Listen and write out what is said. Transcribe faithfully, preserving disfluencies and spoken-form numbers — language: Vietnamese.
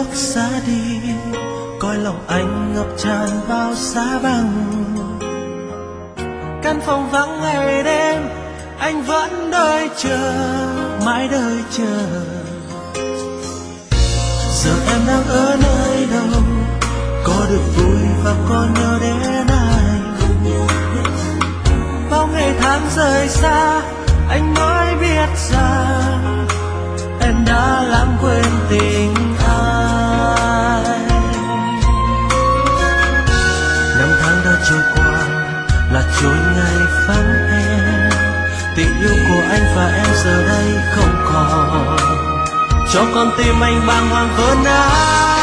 bước xa đi, coi lòng anh ngập tràn bao giá băng. Căn phòng vắng ngày đêm, anh vẫn đợi chờ, mãi đợi chờ. Giờ em đang ở nơi đâu, có được vui và có nhớ đến anh. Bao ngày tháng rời xa, anh mới biết rằng em đã lãng quên tình anh. Năm tháng đã trôi qua là trôi ngày vắng em, tình yêu của anh và em giờ đây không còn, cho con tim anh bàng hoàng hơn ai.